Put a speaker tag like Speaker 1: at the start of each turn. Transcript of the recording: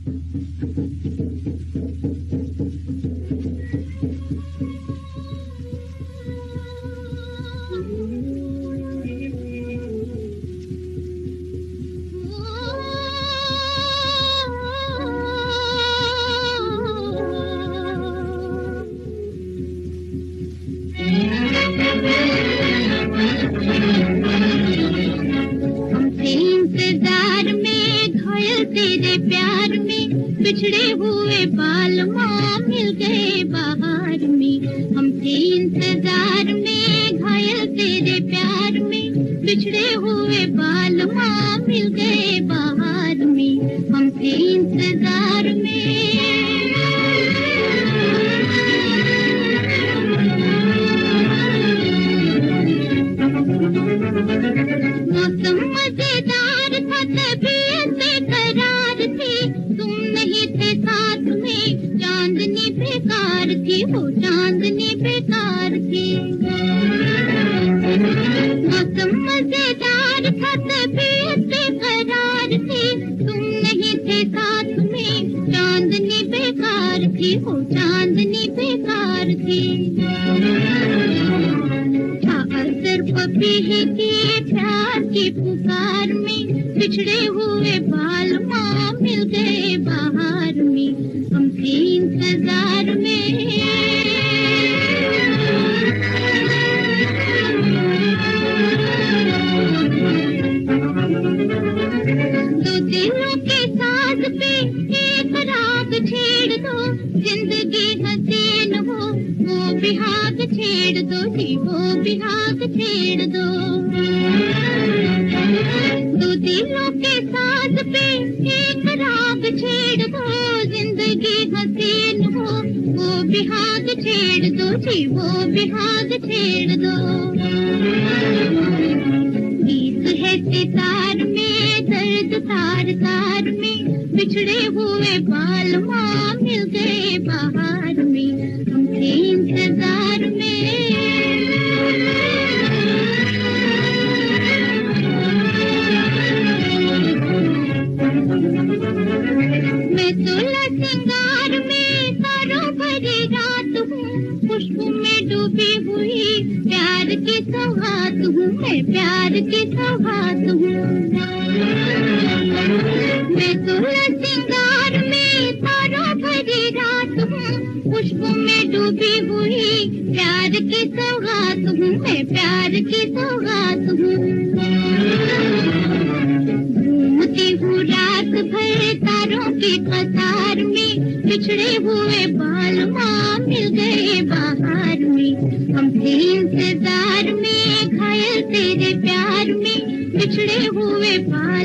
Speaker 1: तेरे प्यार में बिछड़े हुए बालमा मिल गए बाहर में। हम थे इंतजार में घायल तेरे प्यार में बिछड़े हुए बालमा मिल गए बाहर में। हम थे इंतजार में। मौसम मजेदार था तबीयत बेकरार थी, तुम नहीं थे साथ में चांदनी बेकार थी, वो चांदनी बेकार थी। मौसम मजेदार था तबीयत बेकरार थी, तुम नहीं थे साथ में चांदनी बेकार थी, वो चांदनी बेकार थी। पपी के प्यार की पुकार में बिछड़े हुए बालमा मिल गए बाहर में। हम थे इंतजार में। दो दिलों के साथ पे एक राग छेड़ दो, जिंदगी हसीन हो वो बिहाग छेड़ दो जी, वो बिहाग छेड़ दो। दो दिलों के साथ पे एक राग छेड़ दो, जिंदगी हसीन हो वो बिहाग छेड़ दो जी, वो बिहाग छेड़ दो। गीत है सितार में दर्द तार तार में, बिछड़े हुए बालमा मिल गए बाहर में। हम थे इंतजार में। मैं सोलह सिंगार में तारों भरी रात हूँ, खुशबू में डूबी हुई प्यार की सौगात हूँ, मैं प्यार की सौगात हूँ। मैं सोलह सिंगार में तारों भरी रात हूँ, खुशबू में डूबी हुई प्यार की सौगात हूँ, मैं प्यार की सौगात हूँ। घूमती हूँ रात भर तारों की कतार में, बिछड़े हुए बालमा मिल गए बाहर में। हम थे इंतजार में घायल तेरे प्यार में बिछड़े हुए बाल